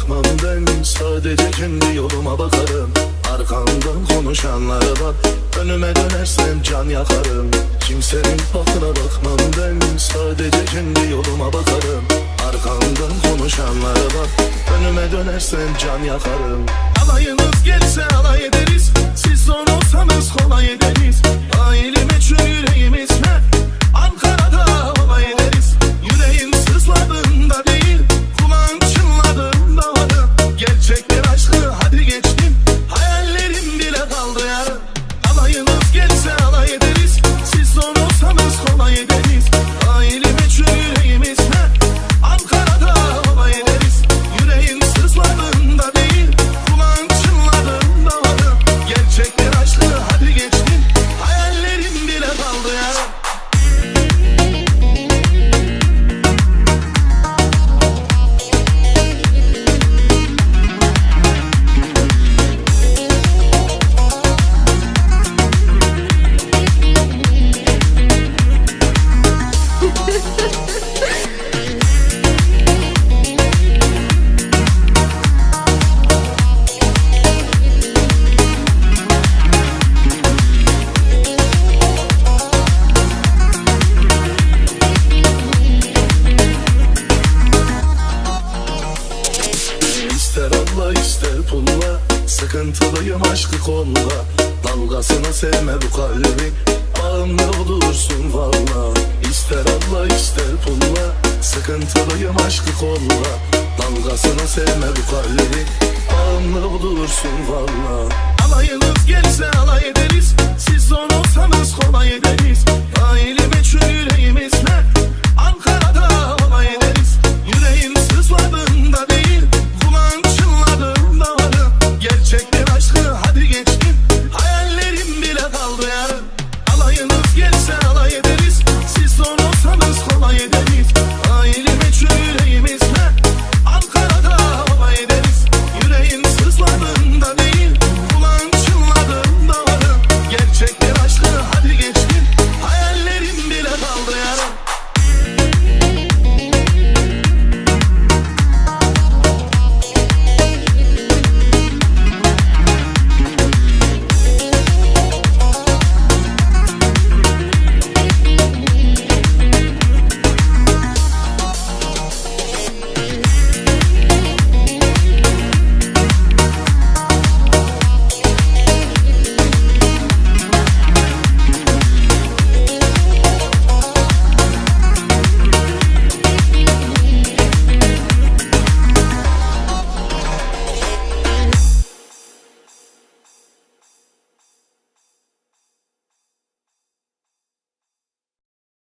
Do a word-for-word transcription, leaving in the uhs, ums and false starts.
bakmam ben, sadece kendi yoluma bakarım. Arkamdan konuşanlara bak, önüme dönersem can yakarım. Kimsenin lafına bakmam ben, sadece kendi yoluma bakarım. Arkamdan konuşanlara bak, önüme dönersem can yakarım. Alayınız gelse alay ederiz, siz son olsanız kolay ederiz. Aile meçhul yüreğimiz ne? Ankara'da olay ederiz. Yüreğim sızladığında değil, kulağım çınladığında varım. Gerçekler aşkı hadi geçtim, hayallerim bile kaldı yarım. Alayınız gelse alay ederiz, siz son olsanız kolay ederiz. Aile meçhul yüreğimiz ne? Ankara'da olay ederiz. Yüreğim sızladığında değil, kulağım çınladığında varım. Gerçekler aşkı hadi geçtim, hayallerim bile kaldı yarım. İster Allah ister pulla, sıkıntılıyım aşkı kolla. Dalgasını sevme bu kalbi, bağımlı olursun valla. İster Allah ister pulla, sıkıntılıyım aşkı kolla. Dalgasını sevme bu kalbi, bağımlı olursun valla. Alayınız gelse alay ederiz, siz son olsanız kolay ederiz. Aile meçhul yüreğimiz ne? Ankara'da olay ederiz. Yüreğim sızladığında değil, kulağım çınladığında varım. Gerçekler aşkı hadi geçtim, hayallerim bile kaldı yarım. Alayınız gelse alay ederiz, siz son olsanız kolay ederiz.